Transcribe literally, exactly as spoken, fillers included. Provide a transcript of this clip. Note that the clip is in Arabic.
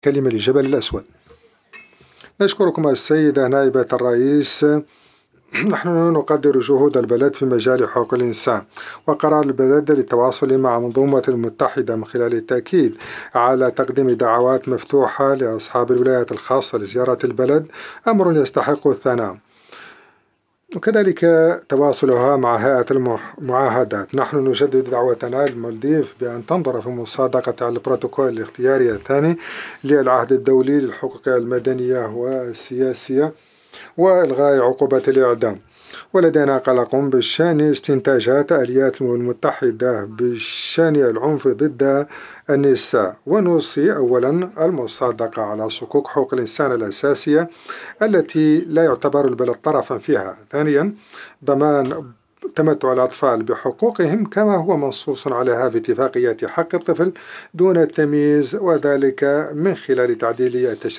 كلمة لجبل الأسود. نشكركم السيدة نائبة الرئيس. نحن نقدر جهود البلد في مجال حقوق الإنسان وقرار البلد للتواصل مع منظومة المتحدة من خلال التأكيد على تقديم دعوات مفتوحة لأصحاب الولايات الخاصة لزيارة البلد أمر يستحق الثناء، وكذلك تواصلها مع هيئة المعاهدات. نحن نجدد دعوتنا للمالديف بأن تنظر في مصادقة على البروتوكول الاختياري الثاني للعهد الدولي للحقوق المدنية والسياسية وإلغاء عقوبة الإعدام. ولدينا قلق بشأن استنتاجات آليات الأمم المتحدة بشأن العنف ضد النساء، ونوصي أولا المصادقة على صكوك حقوق الإنسان الأساسية التي لا يعتبر البلد طرفا فيها. ثانيا ضمان تمتع الأطفال بحقوقهم كما هو منصوص عليها في اتفاقية حق الطفل دون التمييز، وذلك من خلال تعديل التشريع